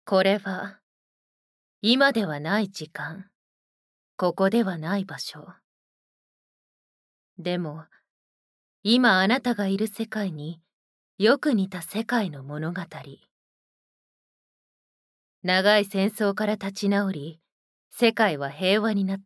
これは、今ではない時間、ここではない場所。でも、今あなたがいる世界によく似た世界の物語。長い戦争から立ち直り、世界は平和になった。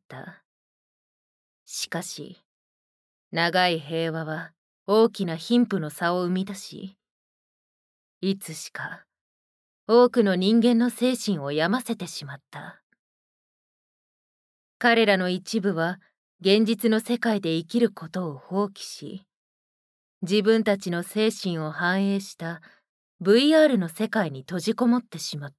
しかし、長い平和は大きな貧富の差を生み出し、いつしか多くの人間の精神を病ませてしまった。彼らの一部は現実の世界で生きることを放棄し、自分たちの精神を反映した VR の世界に閉じこもってしまった。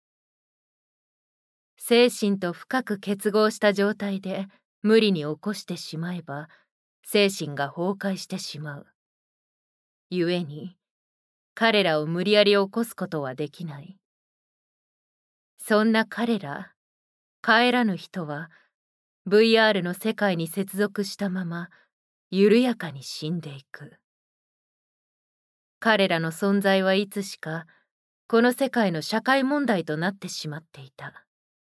精神と深く結合した状態で無理に起こしてしまえば、精神が崩壊してしまう。故に、彼らを無理やり起こすことはできない。そんな彼ら、帰らぬ人は、VR の世界に接続したまま、緩やかに死んでいく。彼らの存在はいつしか、この世界の社会問題となってしまっていた。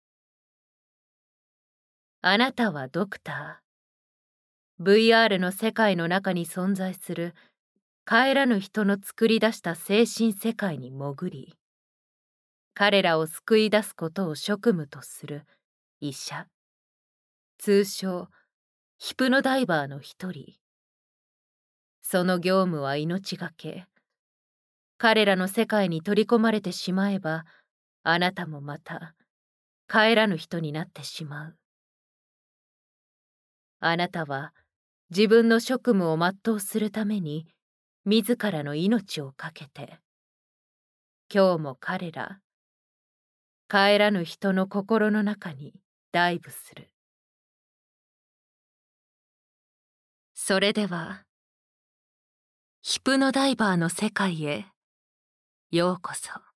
あなたはドクター。VR の世界の中に存在する帰らぬ人の作り出した精神世界に潜り、彼らを救い出すことを職務とする医者、通称ヒプノダイバーの一人。その業務は命がけ。彼らの世界に取り込まれてしまえば、あなたもまた帰らぬ人になってしまう。あなたは自分の職務を全うするために自らの命を懸けて、今日も彼ら、帰らぬ人の心の中にダイブする。それでは、ヒプノダイバーの世界へようこそ。